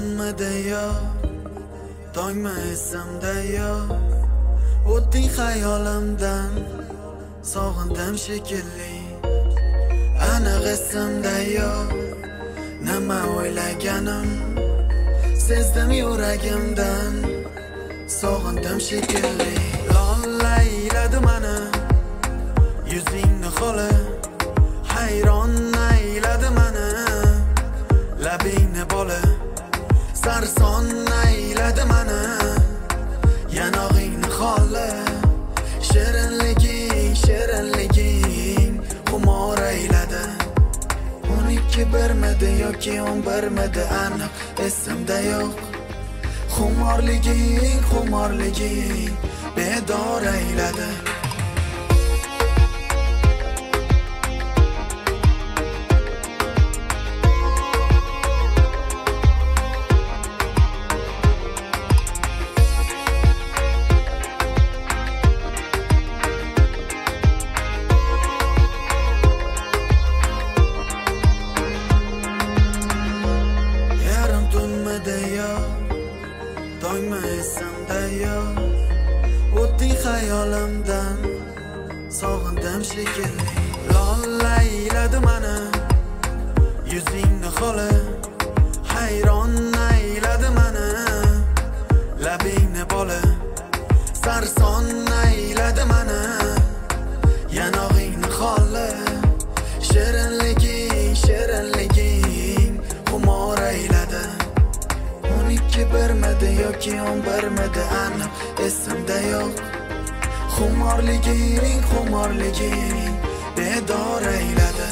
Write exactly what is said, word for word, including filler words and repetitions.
tunmidi yo, tongmi esimda yo, o'tding xayolimdan, sog'indim shekilli. Aniq esimda yo, nima o'ylaganim, sezdim yuragimdan, sog'indim shekilli. Lollayladi mani yuzingni holi, hayron ayladi mani labingni boli, sarson ayladi mani yanog'ingni holi. Shirinliging, shirinliging xumor ayladi. o'n ikki birmidi yoki o'n birmidi aniq esimda yo'q. Xumorliging, xumorliging bedor ayladi. Tongmi esimda yo, o'tding xayolimdan, sog'indim shekilli. Lollayladi mani yuzingni holi, hayron ayladi mani labingni boli, sarson ayladi mani yanog'ingni holi. Shirinliging, shirinliging xumor ayladi. o'n ikki birmidi yoki o'n birmidi aniq esimda yo'q. Xumorliging, xumorliging bedor ayladi.